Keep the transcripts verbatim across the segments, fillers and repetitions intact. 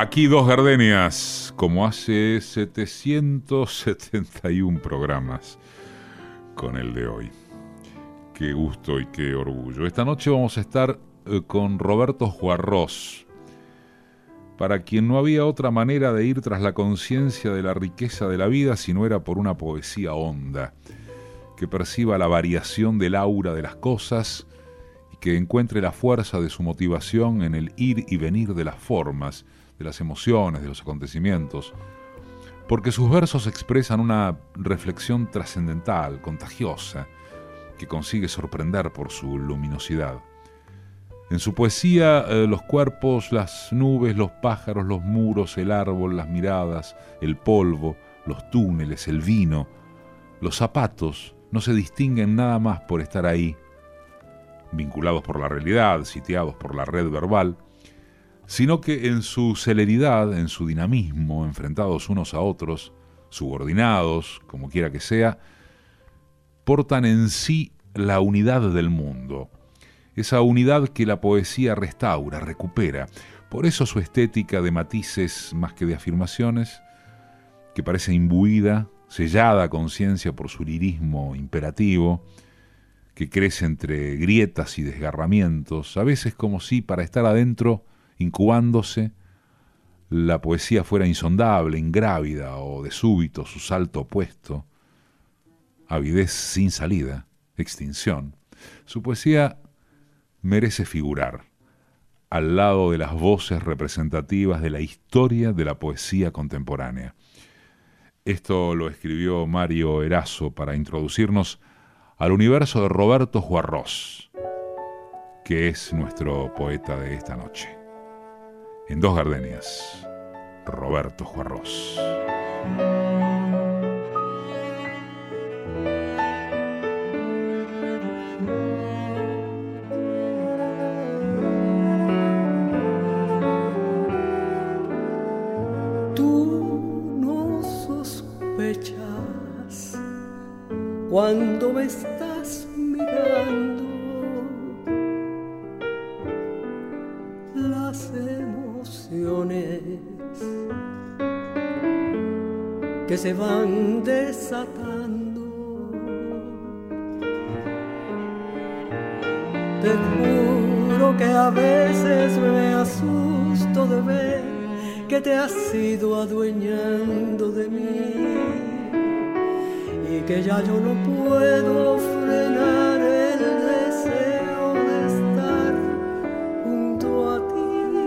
Aquí Dos Gardenias, como hace setecientos setenta y uno programas con el de hoy. Qué gusto y qué orgullo. Esta noche vamos a estar eh, con Roberto Juarros, para quien no había otra manera de ir tras la conciencia de la riqueza de la vida si no era por una poesía honda, que perciba la variación del aura de las cosas y que encuentre la fuerza de su motivación en el ir y venir de las formas, de las emociones, de los acontecimientos, porque sus versos expresan una reflexión trascendental, contagiosa, que consigue sorprender por su luminosidad. En su poesía, eh, los cuerpos, las nubes, los pájaros, los muros, el árbol, las miradas, el polvo, los túneles, el vino, los zapatos, no se distinguen nada más por estar ahí, vinculados por la realidad, sitiados por la red verbal, sino que en su celeridad, en su dinamismo, enfrentados unos a otros, subordinados, como quiera que sea, portan en sí la unidad del mundo, esa unidad que la poesía restaura, recupera. Por eso su estética de matices más que de afirmaciones, que parece imbuida, sellada a conciencia por su lirismo imperativo, que crece entre grietas y desgarramientos, a veces como si para estar adentro, incubándose, la poesía fuera insondable, ingrávida o de súbito su salto opuesto, avidez sin salida, extinción. Su poesía merece figurar al lado de las voces representativas de la historia de la poesía contemporánea. Esto lo escribió Mario Erazo para introducirnos al universo de Roberto Juarros, que es nuestro poeta de esta noche. En Dos Gardenias, Roberto Juarros. Tú no sospechas cuando me estás mirando las emociones que se van desatando. Te juro que a veces me asusto de ver que te has ido adueñando de mí y que ya yo no puedo frenar el deseo de estar junto a ti.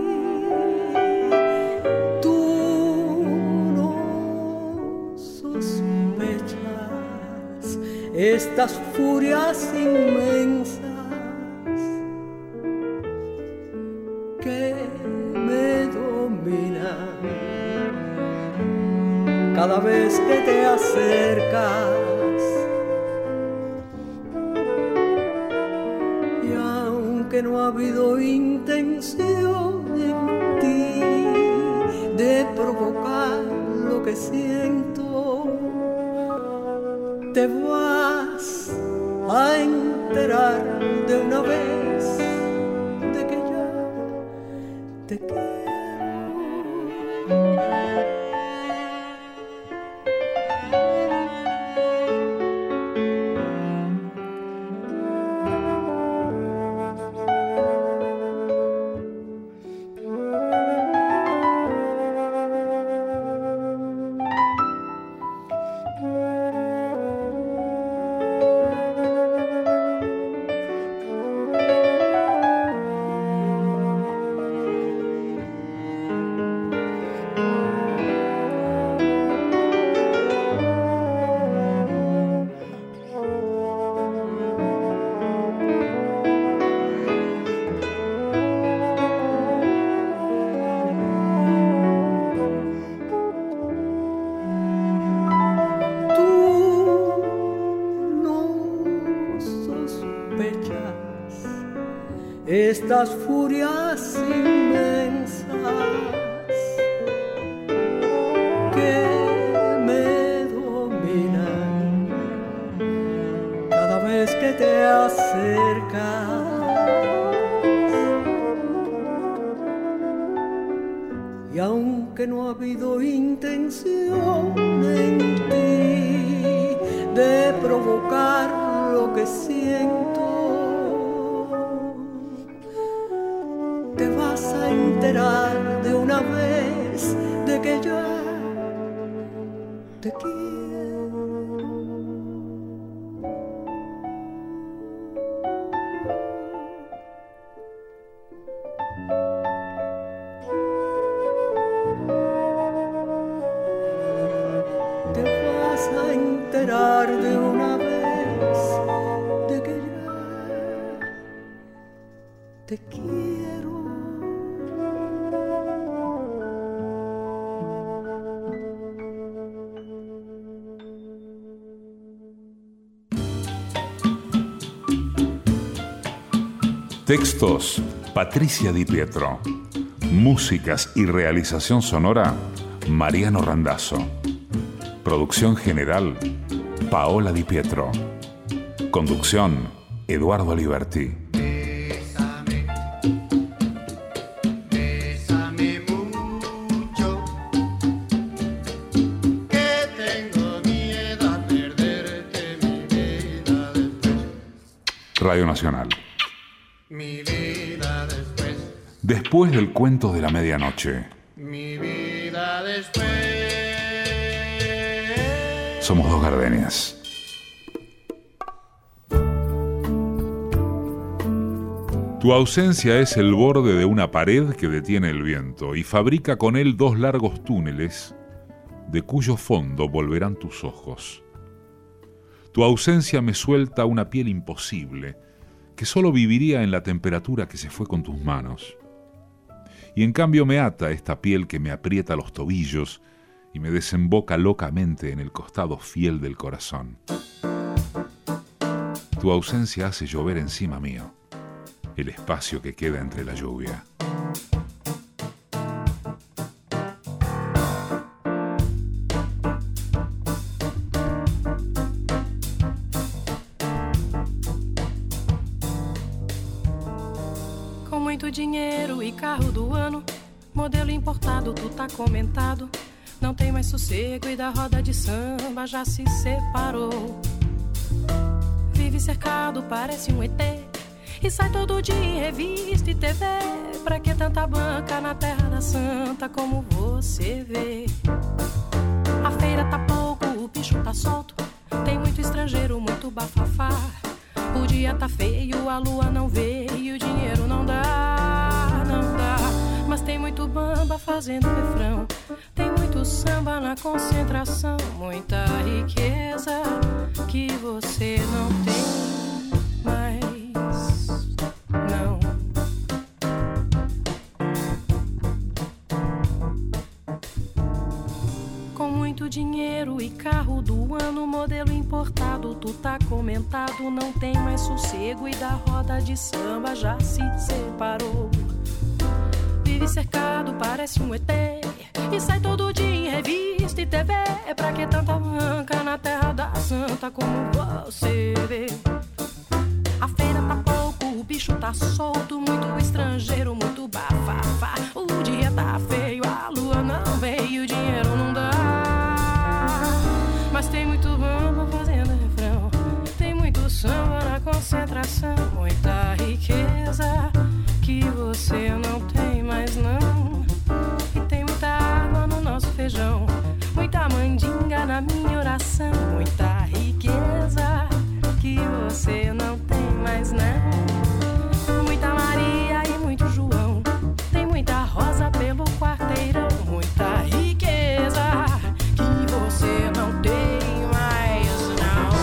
Estas furias inmensas que me dominan cada vez que te acercas, y aunque no ha habido intención en ti de provocar lo que siento, te vas a enterar de una vez de que ya te quiero. Estas furias inmensas que me dominan cada vez que te acercas, Y aunque no ha habido intención en ti de provocar lo que siento, te vas a enterar de una vez de que ya te quiero. De una vez de que ya te quiero. Textos: Patricia Di Pietro. Músicas y realización sonora: Mariano Randazzo. Producción general: Paola Di Pietro. Conducción: Eduardo Aliberti. Bésame, bésame mucho, que tengo miedo a perderte mi vida después. Radio Nacional. Mi vida después. Después del cuento de la medianoche. Mi vida después. Somos dos gardenias. Tu ausencia es el borde de una pared que detiene el viento y fabrica con él dos largos túneles de cuyo fondo volverán tus ojos. Tu ausencia me suelta una piel imposible que solo viviría en la temperatura que se fue con tus manos. Y en cambio me ata esta piel que me aprieta los tobillos y me desemboca locamente en el costado fiel del corazón. Tu ausencia hace llover encima mío el espacio que queda entre la lluvia. Com muito dinheiro e carro do ano, modelo importado, tu tá comentado. Não tem mais sossego e da roda de samba já se separou. Vive cercado, parece um E T, e sai todo dia em revista e T V. Pra que tanta banca na terra da santa como você vê? A feira tá pouco, o bicho tá solto, tem muito estrangeiro, muito bafafá. O dia tá feio, a lua não veio, o dinheiro não dá, não dá. Mas tem muito bamba fazendo refrão, tem muito samba na concentração, muita riqueza que você não tem mais, não. Com muito dinheiro e carro do ano, modelo importado, tu tá comentado, não tem mais sossego e da roda de samba já se separou. Vive cercado, parece um E T, e sai todo dia em revista e T V. É pra que tanta manca na terra da santa como você vê? A feira tá pouco, o bicho tá solto, muito estrangeiro, muito bafafá. O dia tá feio, a lua não veio, o dinheiro não dá. Mas tem muito bamba fazendo refrão, tem muito samba na concentração, muita riqueza que você não tem mais não. E tem muita água no nosso feijão, muita mandinga na minha oração, muita riqueza que você não tem mais não. Muita Maria e muito João, tem muita rosa pelo quarteirão, muita riqueza que você não tem mais não.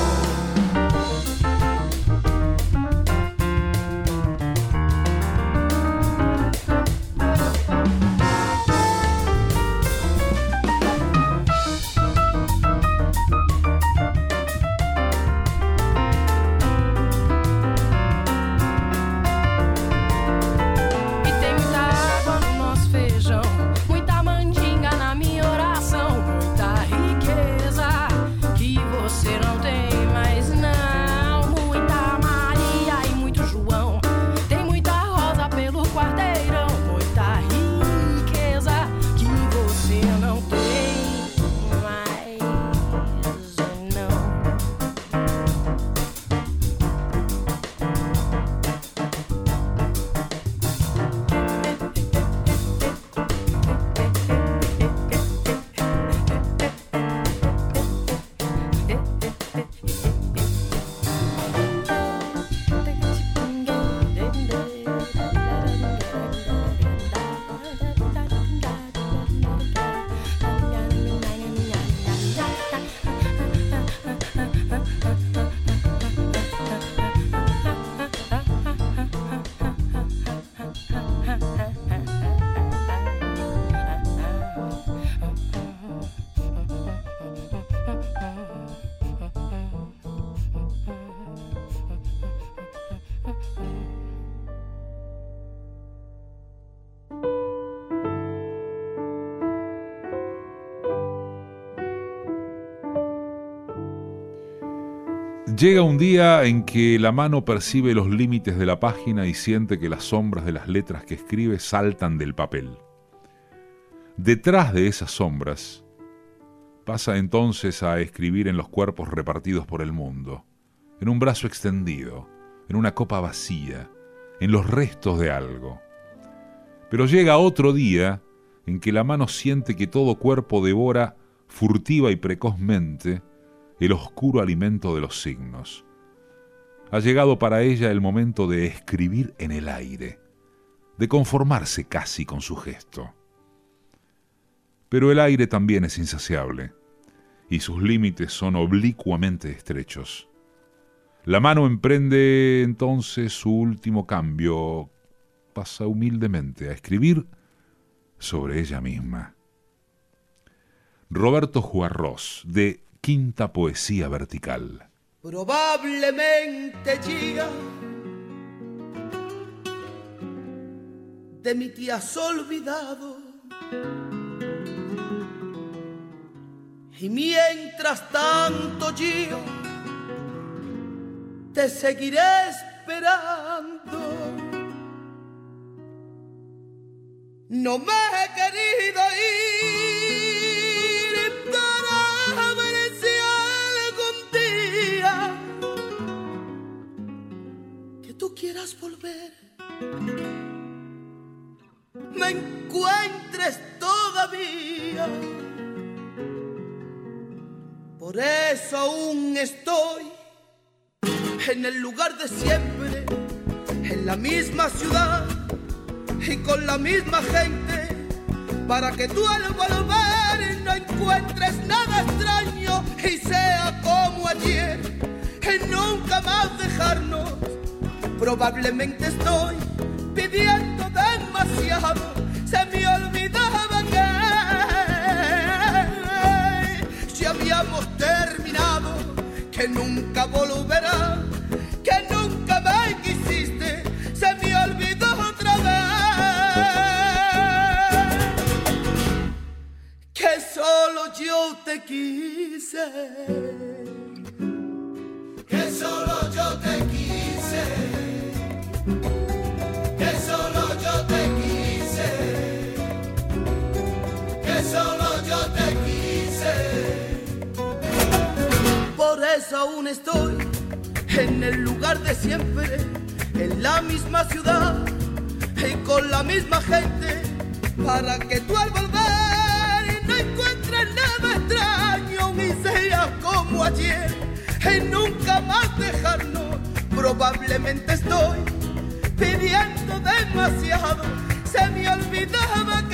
Llega un día en que la mano percibe los límites de la página y siente que las sombras de las letras que escribe saltan del papel. Detrás de esas sombras, pasa entonces a escribir en los cuerpos repartidos por el mundo, en un brazo extendido, en una copa vacía, en los restos de algo. Pero llega otro día en que la mano siente que todo cuerpo devora furtiva y precozmente el oscuro alimento de los signos. Ha llegado para ella el momento de escribir en el aire, de conformarse casi con su gesto. Pero el aire también es insaciable, y sus límites son oblicuamente estrechos. La mano emprende entonces su último cambio, pasa humildemente a escribir sobre ella misma. Roberto Juarros, de Quinta Poesía Vertical. Probablemente llega de mí te has olvidado, y mientras tanto yo te seguiré esperando. No me he querido ir para ver si algún día que tú quieras volver me encuentres todavía. Por eso aún estoy en el lugar de siempre, en la misma ciudad y con la misma gente, para que tú al volver no encuentres nada extraño y sea como ayer, y nunca más dejarnos. Probablemente estoy pidiendo demasiado, se me olvidaba que si habíamos terminado, que nunca volverá, que nunca me quisiste, se me olvidó otra vez, que solo yo te quise, que solo yo te quise, que solo yo te quise, que solo yo te quise. Por eso aún estoy en el lugar de siempre, en la misma ciudad y con la misma gente, para que tú al volver no encuentres nada extraño y sea como ayer, y nunca más dejarnos. Probablemente estoy pidiendo demasiado, se me olvidaba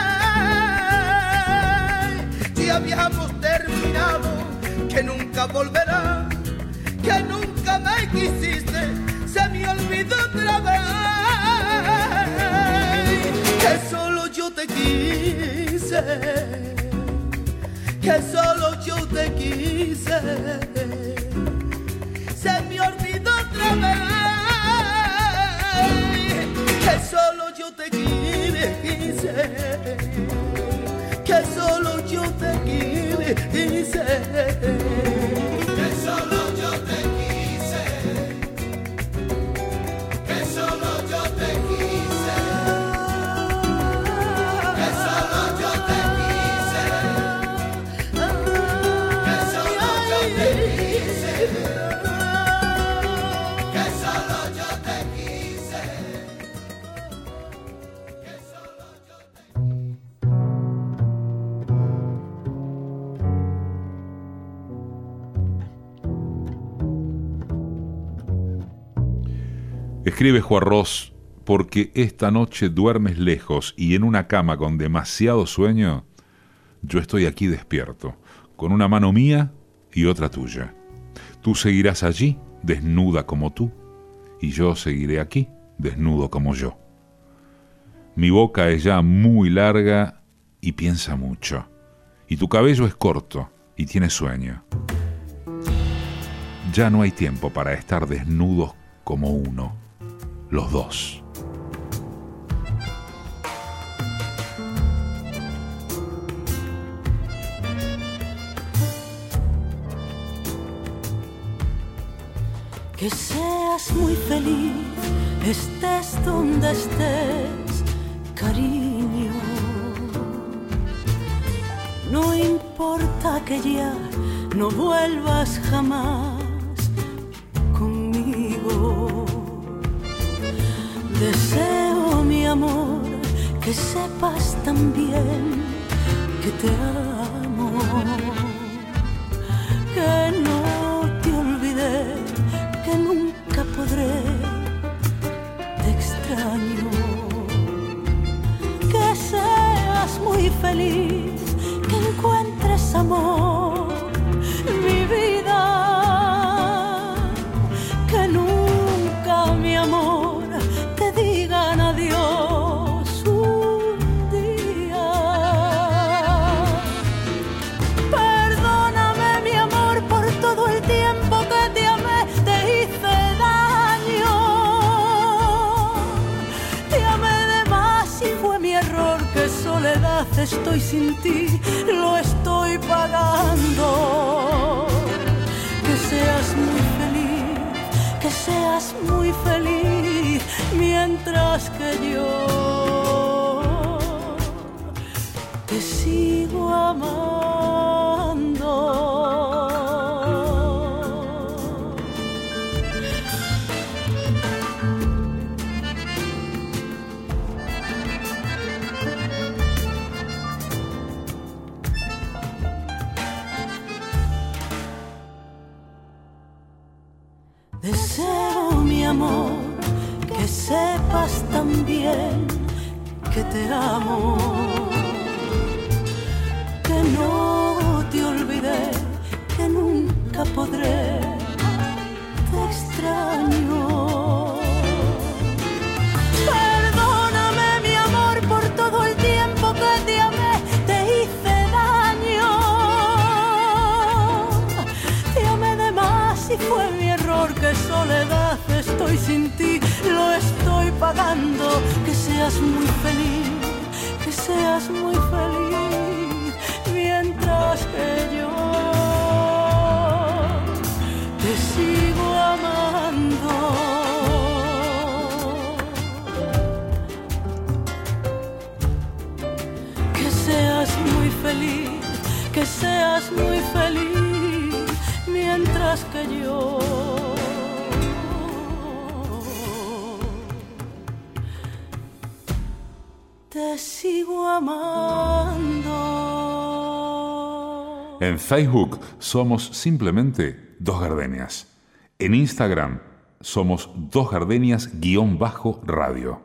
que ya habíamos terminado, que nunca volverá, que nunca me quisiste, se me olvidó otra vez, que solo yo te quise, que solo yo te quise, se me olvidó otra vez, que solo yo te quise, que solo yo te quise, que solo yo te quise, que solo yo te quise, que solo yo te quise, que solo yo te quise, que solo yo te quise, que solo yo te Escribe Juarros: porque esta noche duermes lejos y en una cama con demasiado sueño, yo estoy aquí despierto, con una mano mía y otra tuya. Tú seguirás allí, desnuda como tú, y yo seguiré aquí, desnudo como yo. Mi boca es ya muy larga y piensa mucho, y tu cabello es corto y tiene sueño. Ya no hay tiempo para estar desnudos como uno, los dos. que seas muy feliz, estés donde estés, cariño. No importa que ya no vuelvas jamás conmigo. Deseo, mi amor, que sepas también que te amo, que no te olvidé, que nunca podré, te extraño. Que seas muy feliz, que encuentres amor, mi vida, que nunca, mi amor, te digan adiós un día. Perdóname, mi amor, por todo el tiempo que te amé, te hice daño. Te amé de más y fue mi error, que soledad estoy sin ti, lo estoy pagando. Que seas muy feliz, que seas muy feliz, mientras que yo te sigo amando. Deseo, mi amor, que sepas también que te amo, que no te olvidé, que nunca podré, te extraño. Perdóname, mi amor, por todo el tiempo que te amé, te hice daño. Te amé de más y fue mi error, que soledad estoy sin ti, lo estoy pagando. Que seas muy feliz, que seas muy feliz, mientras que yo te sigo amando. Que seas muy feliz, que seas muy feliz, mientras que yo te sigo amando. En Facebook somos simplemente Dos Gardenias. En Instagram somos Dos Gardenias guión bajo radio.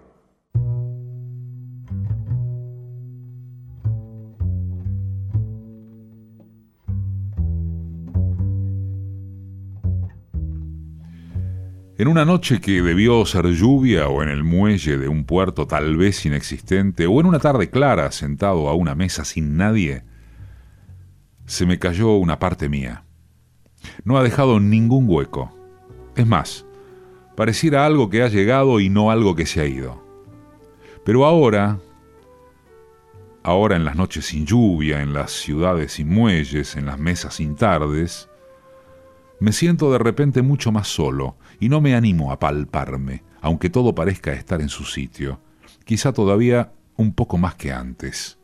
En una noche que debió ser lluvia, o en el muelle de un puerto tal vez inexistente, o en una tarde clara sentado a una mesa sin nadie, se me cayó una parte mía. No ha dejado ningún hueco. Es más, pareciera algo que ha llegado y no algo que se ha ido. Pero ahora, ahora en las noches sin lluvia, en las ciudades sin muelles, en las mesas sin tardes, me siento de repente mucho más solo y no me animo a palparme, aunque todo parezca estar en su sitio, quizá todavía un poco más que antes.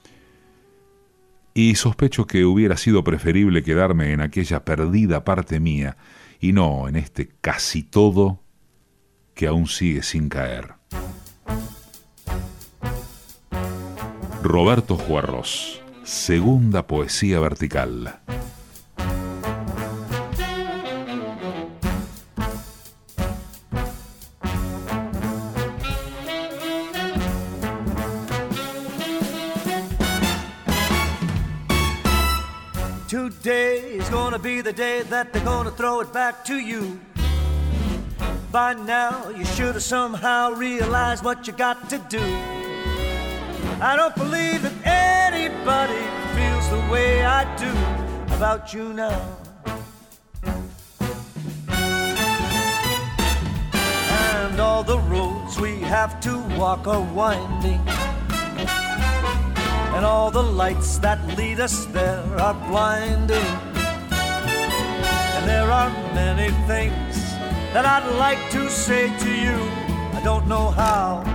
Y sospecho que hubiera sido preferible quedarme en aquella perdida parte mía y no en este casi todo que aún sigue sin caer. Roberto Juarros, segunda poesía vertical. Today is gonna be the day that they're gonna throw it back to you. By now, you should have somehow realized what you got to do. I don't believe that anybody feels the way I do about you now. And all the roads we have to walk are winding, and all the lights that lead us there are blinding. And there are many things that I'd like to say to you. I don't know how.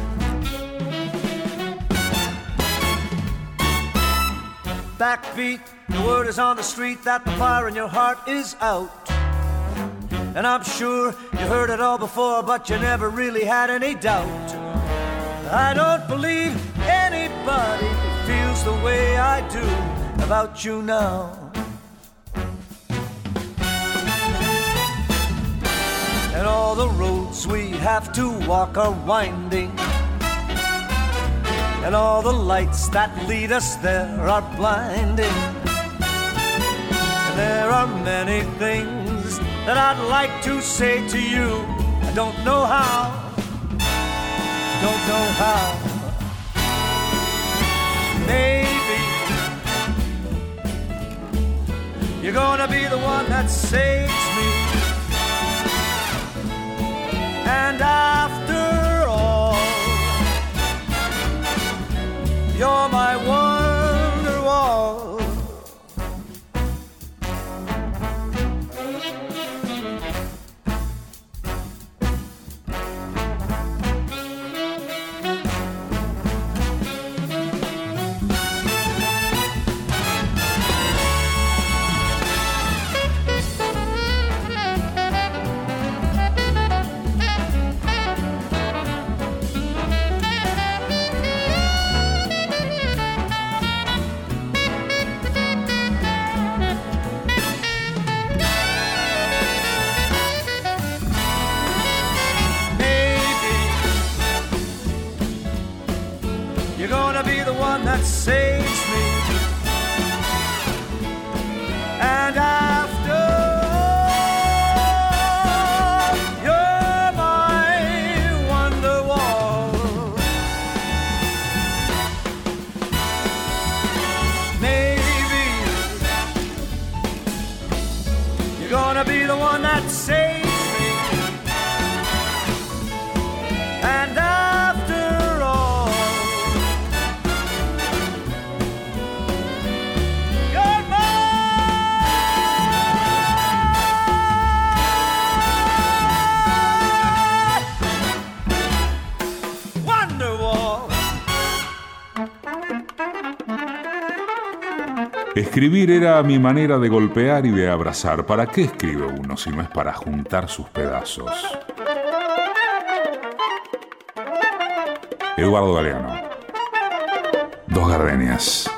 Backbeat, the word is on the street that the fire in your heart is out. And I'm sure you heard it all before, but you never really had any doubt. I don't believe anybody feels the way I do about you now. And all the roads we have to walk are winding, and all the lights that lead us there are blinding. And there are many things that I'd like to say to you. I don't know how, don't know how. Maybe you're gonna be the one that saves me. And after all, you're my wonder wall. That saves me. And after all, you're my wonder wall. Maybe you're gonna be the one that saves me. And after all, escribir era mi manera de golpear y de abrazar. ¿Para qué escribe uno si no es para juntar sus pedazos? Eduardo Galeano. Dos gardenias.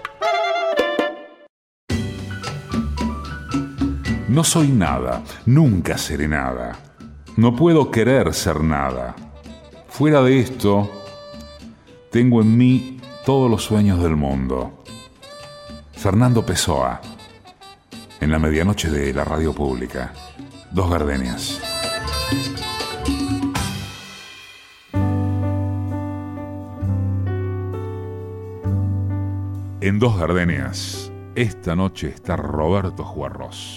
No soy nada, nunca seré nada. No puedo querer ser nada. Fuera de esto, tengo en mí todos los sueños del mundo. Fernando Pessoa, en la medianoche de la radio pública. Dos gardenias. En Dos gardenias, esta noche está Roberto Juarros.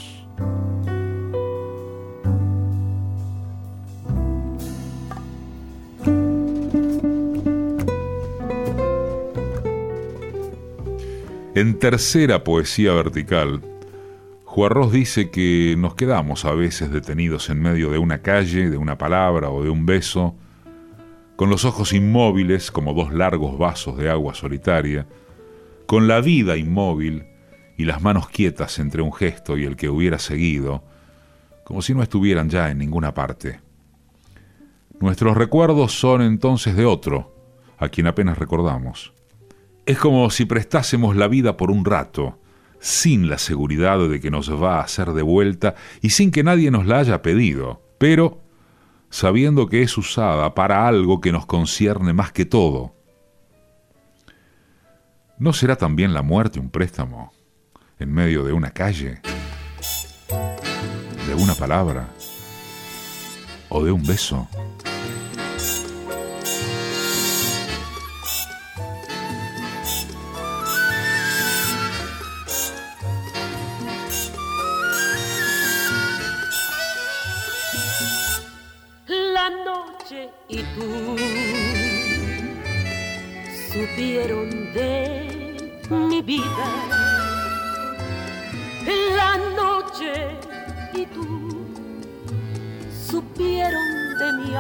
En Tercera Poesía Vertical, Juarros dice que nos quedamos a veces detenidos en medio de una calle, de una palabra o de un beso, con los ojos inmóviles como dos largos vasos de agua solitaria, con la vida inmóvil y las manos quietas entre un gesto y el que hubiera seguido, como si no estuvieran ya en ninguna parte. Nuestros recuerdos son entonces de otro, a quien apenas recordamos. Es como si prestásemos la vida por un rato, sin la seguridad de que nos va a hacer de vuelta y sin que nadie nos la haya pedido, pero sabiendo que es usada para algo que nos concierne más que todo. ¿No será también la muerte un préstamo en medio de una calle, de una palabra o de un beso? Y tú supieron de mi vida. La noche y tú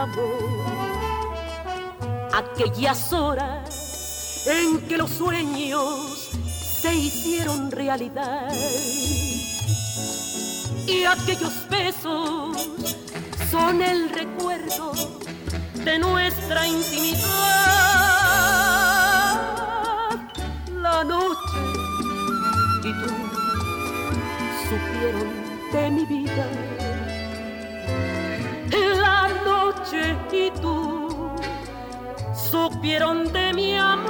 amor. Aquellas horas en que los sueños se hicieron realidad y aquellos besos son el recuerdo de nuestra intimidad. La noche y tú supieron de mi vida. La noche y tú supieron de mi amor.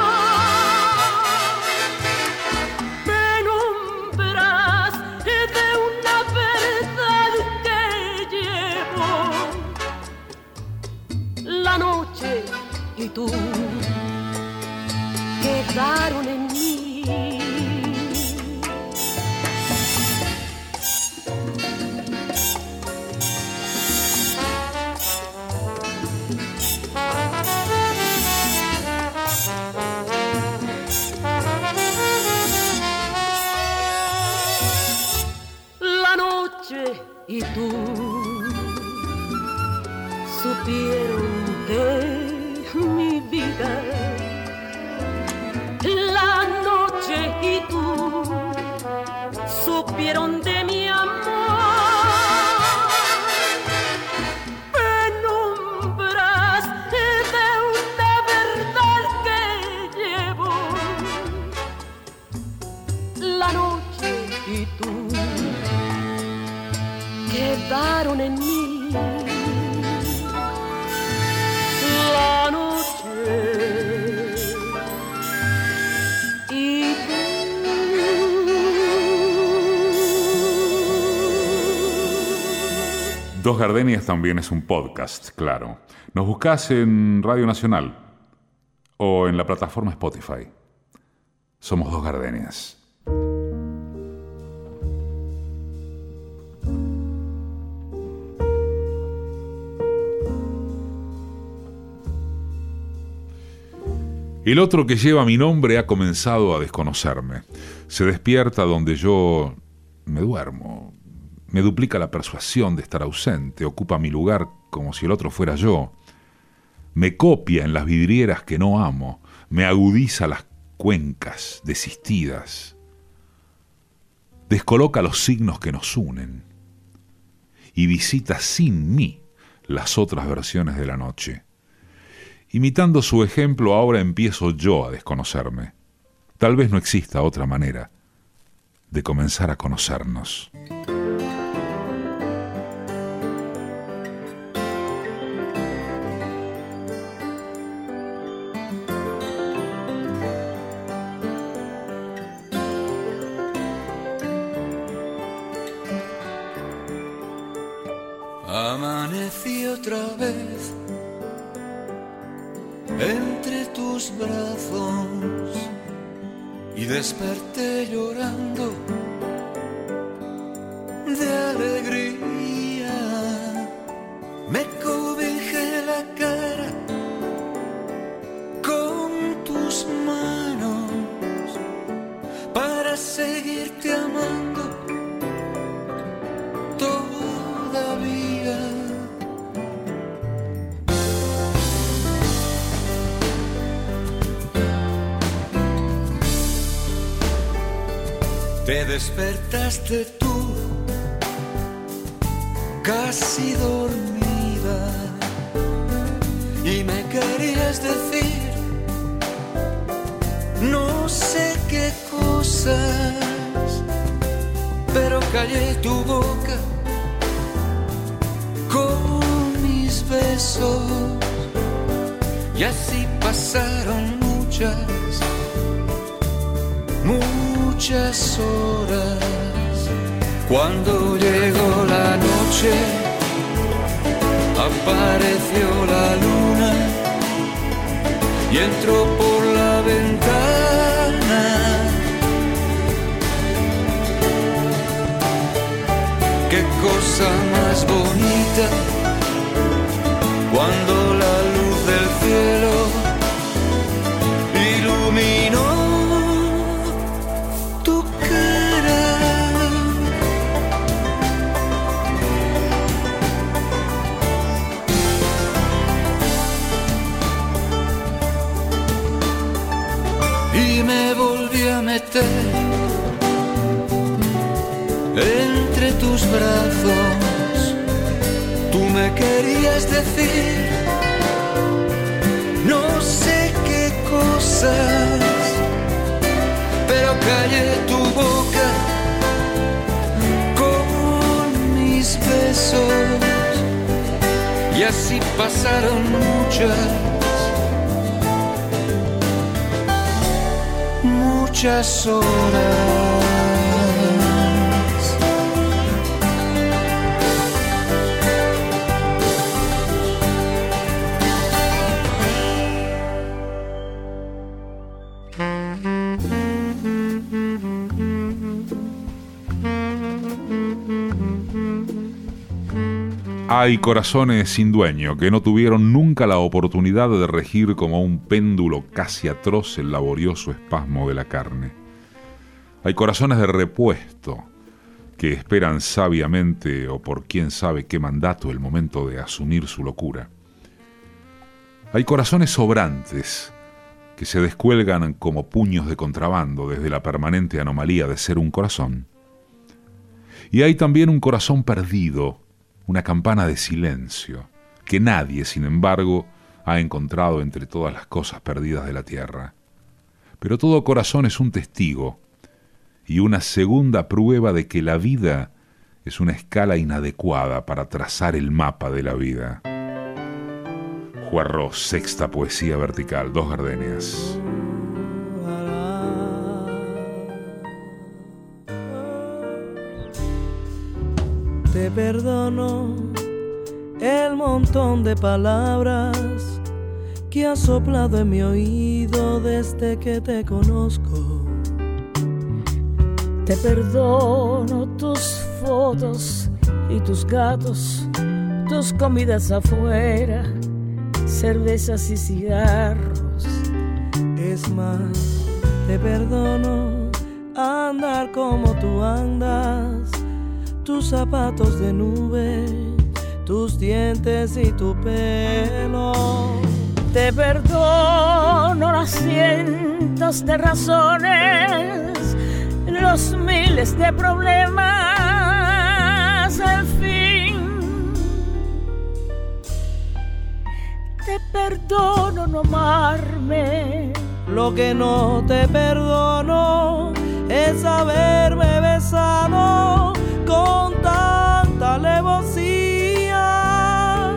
Me nombras de una verdad que llevo. La noche y tú quedaron en mí. Y tú supieron de mi vida. La noche y tú supieron de mi amor. Me nombras de una verdad que llevo. La noche y tú quedaron en mí. La noche y tú. Dos Gardenias también es un podcast, claro. Nos buscás en Radio Nacional o en la plataforma Spotify. Somos Dos Gardenias. El otro que lleva mi nombre ha comenzado a desconocerme. Se despierta donde yo me duermo. Me duplica la persuasión de estar ausente. Ocupa mi lugar como si el otro fuera yo. Me copia en las vidrieras que no amo. Me agudiza las cuencas desistidas. Descoloca los signos que nos unen. Y visita sin mí las otras versiones de la noche. Imitando su ejemplo, ahora empiezo yo a desconocerme. Tal vez no exista otra manera de comenzar a conocernos. Amanecí otra vez entre tus brazos y desperté llorando de alegría. Me cobijé la cara con tus manos para seguirte amando todavía. Te despertaste tú, casi dormida, y me querías decir no sé qué cosas, pero callé tu boca con mis besos, y así pasaron muchas, muchas horas. Cuando llegó la noche, apareció la luna y entró por la ventana. Qué cosa más bonita, cuando la luz del cielo iluminó tu cara. me volví a meter entre tus brazos. Tú me querías decir no sé qué cosas, pero callé tu boca con mis besos. Y así pasaron muchas, muchas horas. Hay corazones sin dueño que no tuvieron nunca la oportunidad de regir como un péndulo casi atroz el laborioso espasmo de la carne. Hay corazones de repuesto que esperan sabiamente o por quién sabe qué mandato el momento de asumir su locura. Hay corazones sobrantes que se descuelgan como puños de contrabando desde la permanente anomalía de ser un corazón. Y hay también un corazón perdido, una campana de silencio, que nadie, sin embargo, ha encontrado entre todas las cosas perdidas de la tierra. Pero todo corazón es un testigo y una segunda prueba de que la vida es una escala inadecuada para trazar el mapa de la vida. Juarro, sexta poesía vertical, dos gardenias. Te perdono el montón de palabras que has soplado en mi oído desde que te conozco. Te perdono tus fotos y tus gatos, tus comidas afuera, cervezas y cigarros. Es más, te perdono andar como tú andas, tus zapatos de nube, tus dientes y tu pelo. Te perdono los cientos de razones, los miles de problemas, al fin. Te perdono no amarme. Lo que no te perdono es haberme besado con tanta alevosía.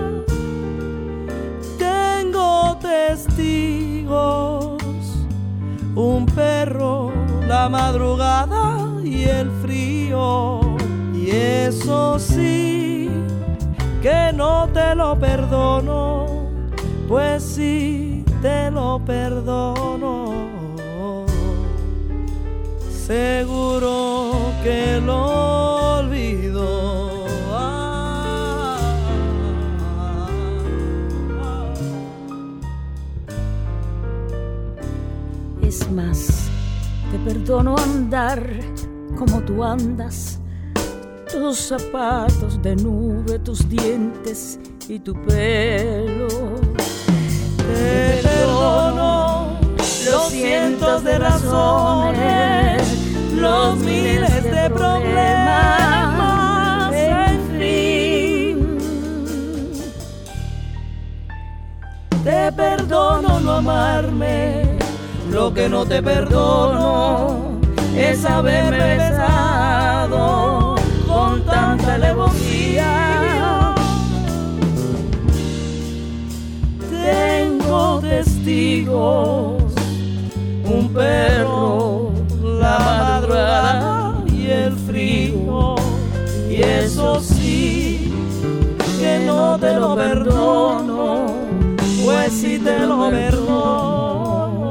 Tengo testigos, un perro, la madrugada y el frío. Y eso sí, que no te lo perdono, pues sí te lo perdono. Seguro que lo olvido. Ah, ah, ah. Es más, te perdono andar como tú andas, tus zapatos de nube, tus dientes y tu pelo. Te perdono los cientos de razones, los miles de problemas, en fin. Te perdono no amarme, lo que no te perdono es haberme besado con tanta alevosía. Tengo testigos, un perro, la madrugada y el frío. Y eso sí, que no te lo perdono, pues si te lo perdono,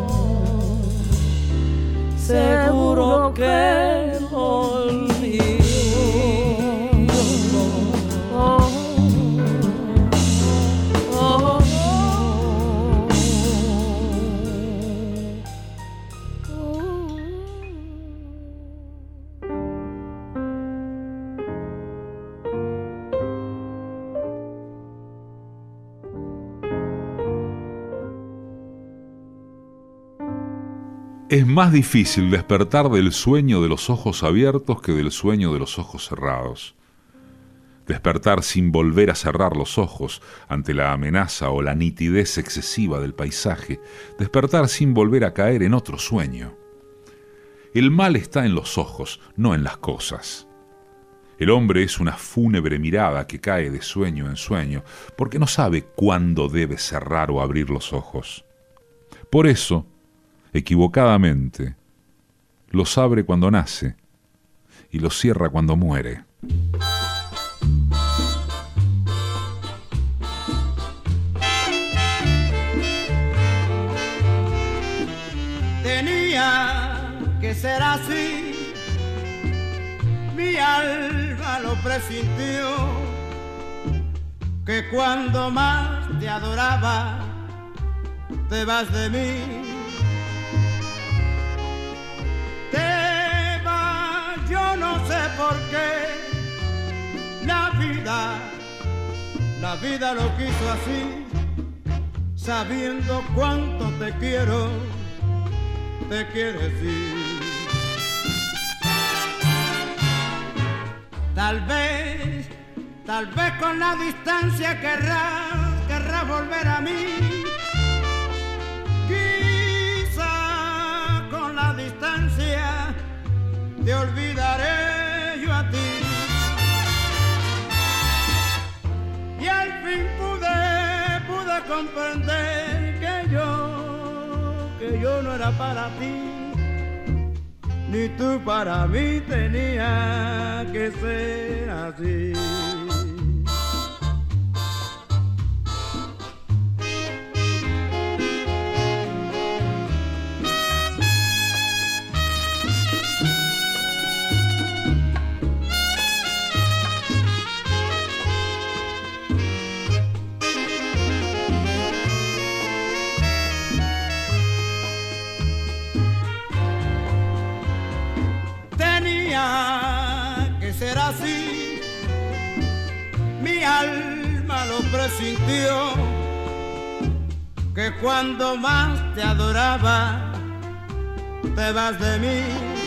seguro que lo olvido. Oh, oh, oh. Es más difícil despertar del sueño de los ojos abiertos que del sueño de los ojos cerrados. Despertar sin volver a cerrar los ojos ante la amenaza o la nitidez excesiva del paisaje. Despertar sin volver a caer en otro sueño. El mal está en los ojos, no en las cosas. El hombre es una fúnebre mirada que cae de sueño en sueño, porque no sabe cuándo debe cerrar o abrir los ojos. Por eso, equivocadamente, los abre cuando nace y los cierra cuando muere. Tenía que ser así, mi alma lo presintió, que cuando más te adoraba, te vas de mí. Te vas, yo no sé por qué, la vida, la vida lo quiso así, sabiendo cuánto te quiero, te quieres ir. Tal vez, tal vez con la distancia querrás, querrás volver a mí. Quizá con la distancia te olvidaré yo a ti. Y al fin pude, pude comprender que yo, que yo no era para ti. Ni tú para mí, tenía que ser así. Ser así, mi alma lo presintió, que cuando más te adoraba, te vas de mí.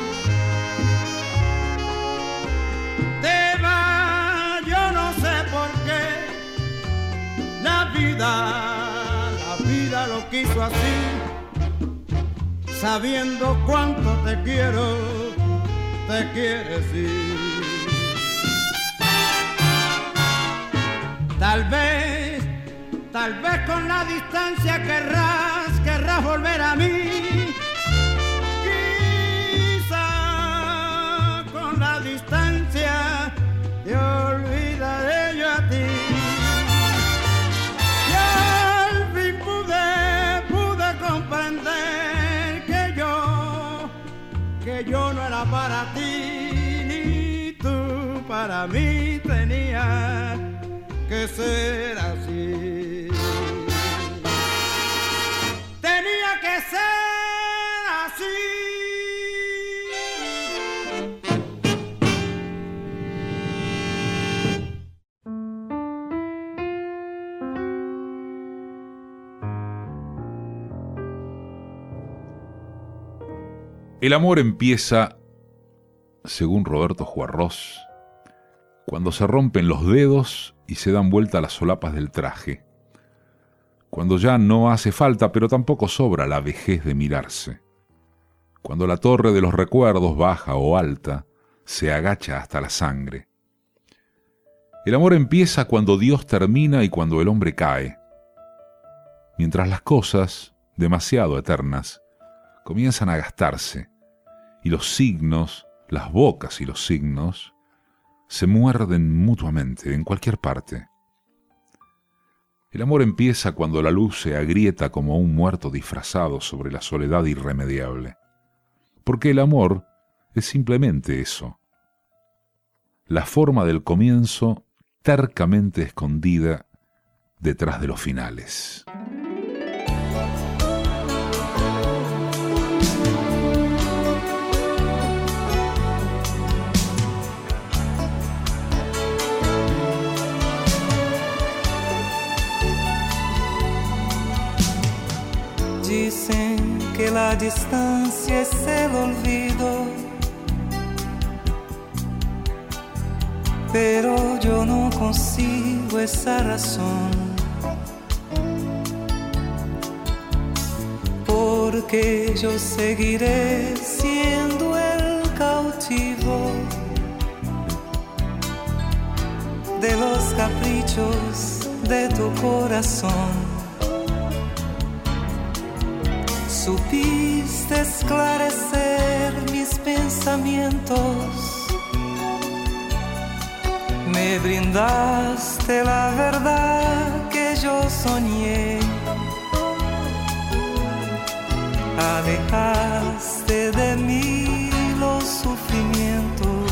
Te vas, yo no sé por qué, la vida, la vida lo quiso así, sabiendo cuánto te quiero, te quieres ir. Tal vez, tal vez con la distancia querrás, querrás volver a mí. Quizá con la distancia te olvidaré yo a ti. Y al fin pude, pude comprender que yo, que yo no era para ti, ni tú para mí, tenía que ser así. Tenía que ser así. El amor empieza, según Roberto Juarros, cuando se rompen los dedos y se dan vuelta las solapas del traje, cuando ya no hace falta, pero tampoco sobra la vejez de mirarse, cuando la torre de los recuerdos, baja o alta, se agacha hasta la sangre. El amor empieza cuando Dios termina y cuando el hombre cae, mientras las cosas, demasiado eternas, comienzan a gastarse, y los signos, las bocas y los signos, se muerden mutuamente en cualquier parte. El amor empieza cuando la luz se agrieta como un muerto disfrazado sobre la soledad irremediable. Porque el amor es simplemente eso. La forma del comienzo tercamente escondida detrás de los finales. Dicen que la distancia es el olvido, pero yo no consigo esa razón, porque yo seguiré siendo el cautivo de los caprichos de tu corazón. Supiste esclarecer mis pensamientos, me brindaste la verdad que yo soñé, alejaste de mí los sufrimientos.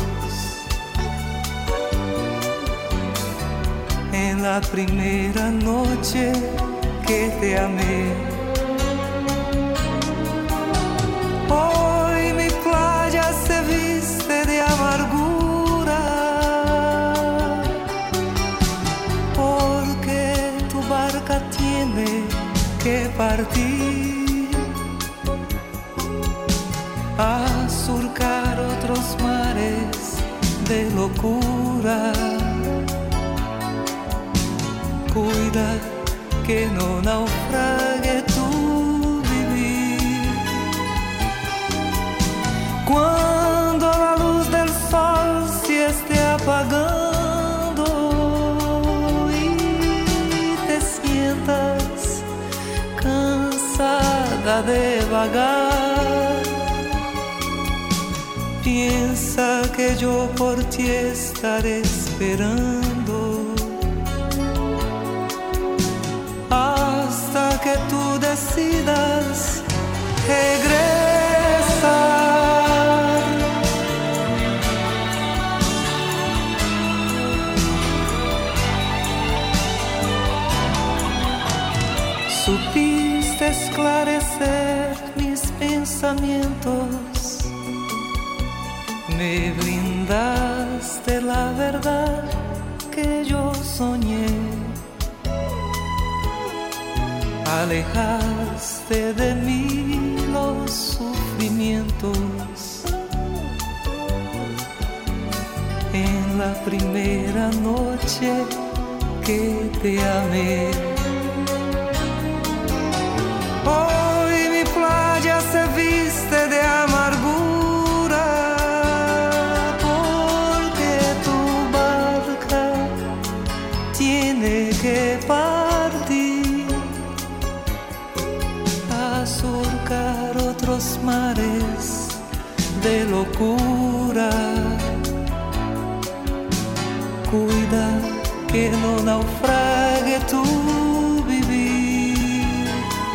En la primera noche que te amé, hoy mi playa se viste de amargura, porque tu barca tiene que partir a surcar otros mares de locura. Cuida que no naufrague tu vivir. Cuando la luz del sol se esté apagando y te sientas cansada de vagar, piensa que yo por ti estaré esperando hasta que tú decidas regresar. Supiste esclarecer mis pensamientos, me brindaste la verdad que yo soñé, alejaste de mí los sufrimientos. En la primera noche que te amé, hoy mi playa se viste de amargura, porque tu barca tiene que partir a surcar otros mares de locura. Cuida que no naufrague tu vivir.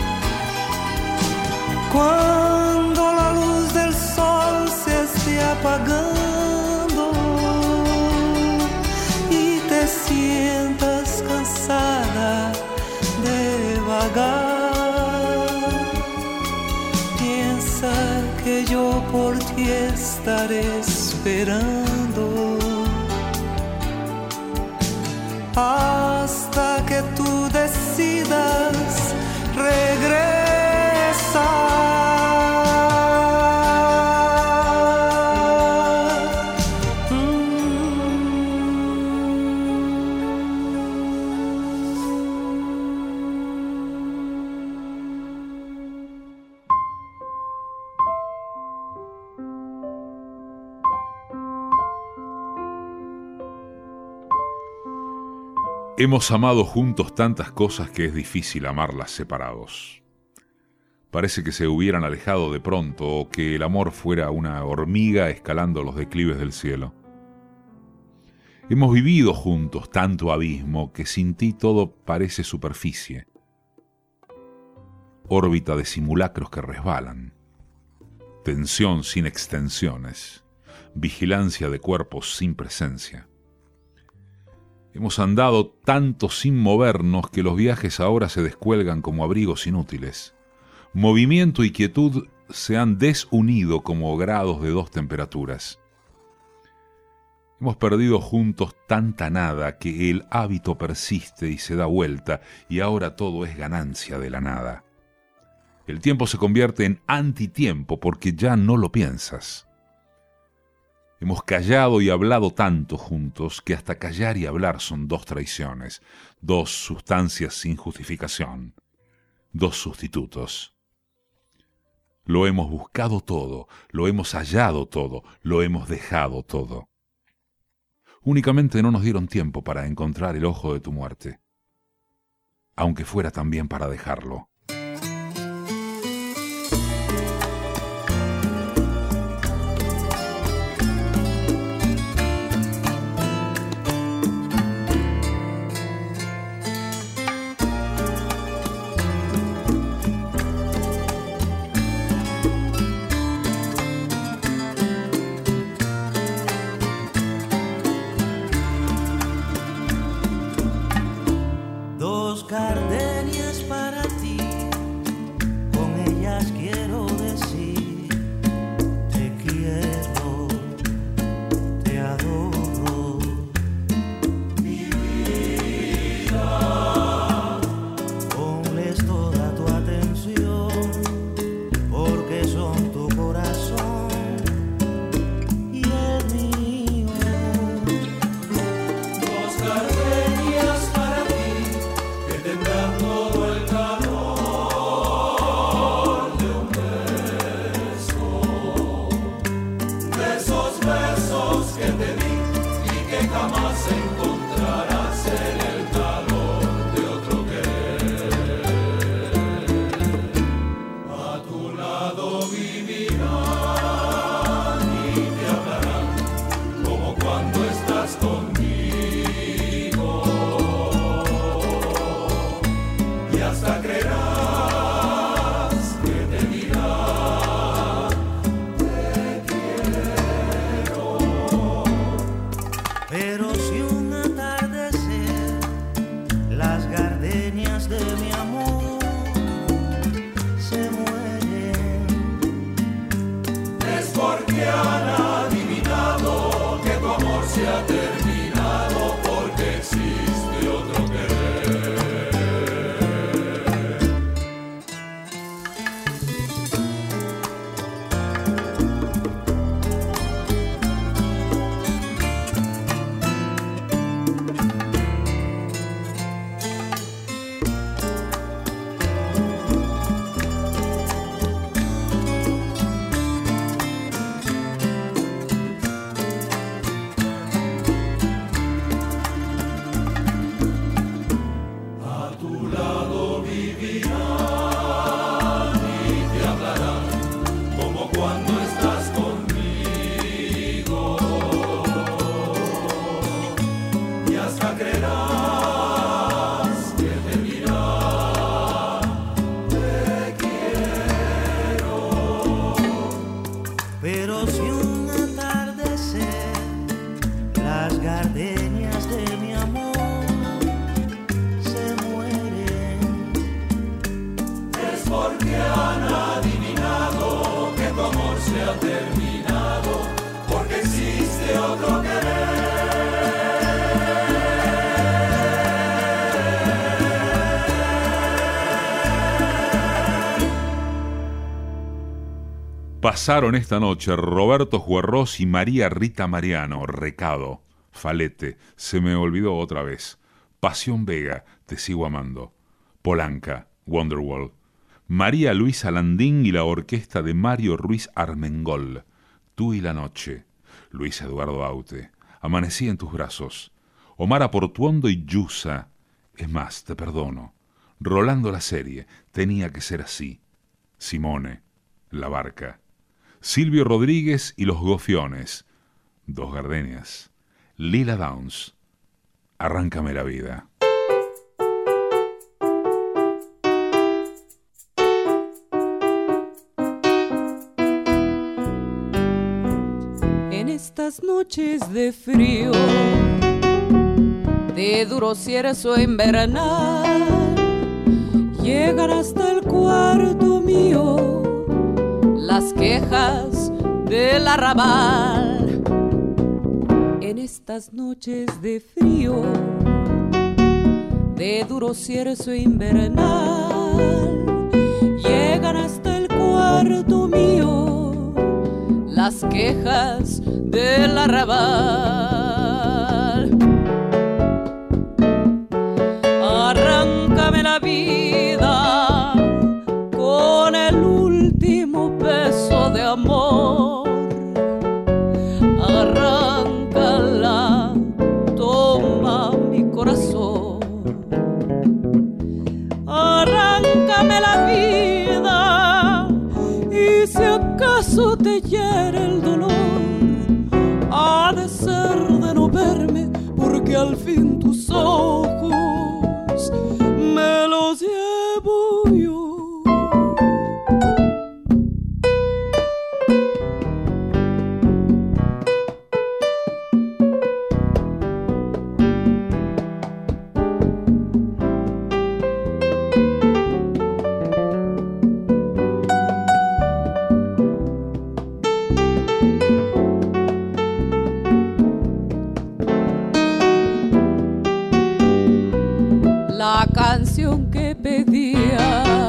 Cuando la luz del sol se esté apagando y te sientas cansada de vagar, piensa que yo por ti estaré esperando hasta que tú decidas regresar. Hemos amado juntos tantas cosas que es difícil amarlas separados. Parece que se hubieran alejado de pronto o que el amor fuera una hormiga escalando los declives del cielo. Hemos vivido juntos tanto abismo que sin ti todo parece superficie, órbita de simulacros que resbalan, tensión sin extensiones, vigilancia de cuerpos sin presencia. Hemos andado tanto sin movernos que los viajes ahora se descuelgan como abrigos inútiles. Movimiento y quietud se han desunido como grados de dos temperaturas. Hemos perdido juntos tanta nada que el hábito persiste y se da vuelta y ahora todo es ganancia de la nada. El tiempo se convierte en antitiempo porque ya no lo piensas. Hemos callado y hablado tanto juntos que hasta callar y hablar son dos traiciones, dos sustancias sin justificación, dos sustitutos. Lo hemos buscado todo, lo hemos hallado todo, lo hemos dejado todo. Únicamente no nos dieron tiempo para encontrar el ojo de tu muerte, aunque fuera también para dejarlo. Gardenias para ti, con ellas quiero decir te quiero, te adoro, mi vida. Ponles toda tu atención, porque son tu corazón y el mío. Dos gardenias para ti, tendrán todo el calor de un beso, de esos besos que te di y que jamás encontrarás en el calor de otro querer. A tu lado vivirán y te hablarán como cuando estás conmigo. Hasta creerás que te dirá te quiero. Pero si un atardecer las gardenias de mi amor se mueren, es porque han adivinado que tu amor se ha terminado, porque existe otro querer. Pasaron esta noche Roberto Juarros y María Rita Mariano. Recado, Falete, Se me olvidó otra vez. Pasión Vega, Te sigo amando. Polanca, Wonderwall. María Luisa Landín y la orquesta de Mario Ruiz Armengol. Tú y la noche. Luis Eduardo Aute. Amanecí en tus brazos. Omar Aportuondo y Yusa. Es más, te perdono. Rolando la serie. Tenía que ser así. Simone. La barca. Silvio Rodríguez y los Gofiones. Dos gardenias. Lila Downs. Arráncame la vida. En estas noches de frío, de duro cierzo invernal, llegan hasta el cuarto mío las quejas del arrabal. En estas noches de frío, de duro cierzo invernal, llegan cuarto mío las quejas del arrabal. Arráncame la vida con el último beso de amor. Arráncala, toma mi corazón. Arráncame la vida y si acaso te hiere el dolor, ha de ser de no verme, porque al fin tus ojos me los llevo yo. La canción que pedías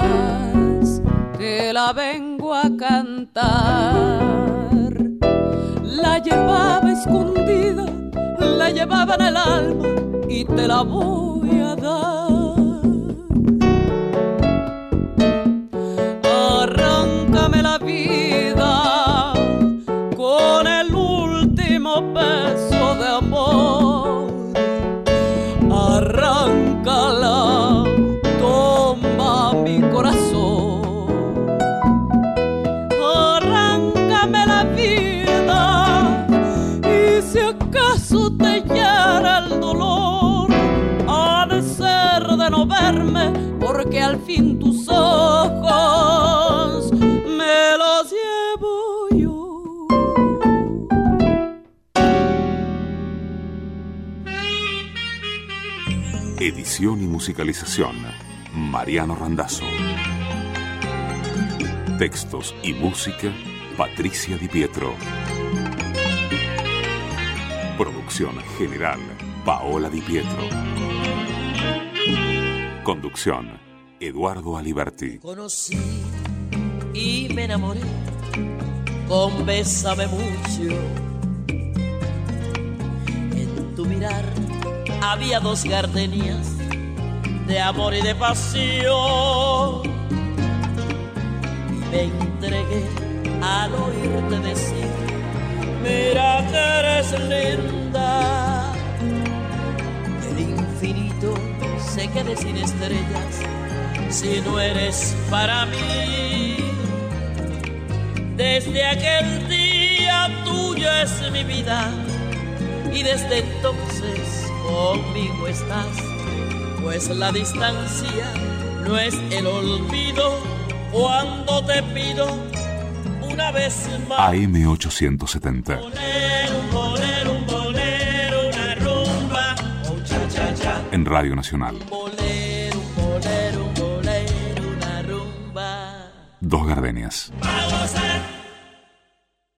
te la vengo a cantar. La llevaba escondida, la llevaba en el alma y te la voy a dar. Arráncame la vida con el último beso de amor. Arráncala, toma mi corazón. Arráncame la vida y si acaso te hiera el dolor, ha de ser de no verme, porque al fin tus ojos me los llevo yo. Edición y musicalización, Mariano Randazzo. Textos y música, Patricia Di Pietro. Producción general, Paola Di Pietro. Conducción, Eduardo Aliberti. Conocí y me enamoré con Bésame mucho. En tu mirar había dos gardenias de amor y de pasión, y me entregué al oírte decir: mira que eres linda. El infinito se quede sin estrellas si no eres para mí. Desde aquel día tuyo es mi vida y desde entonces conmigo estás, pues la distancia no es el olvido cuando te pido una vez más. A M ochocientos setenta. Bolero, un bolero, un bolero, una rumba, un cha cha cha. En Radio Nacional. Un bolero, un bolero, un bolero, una rumba. Dos gardenias. Vamos a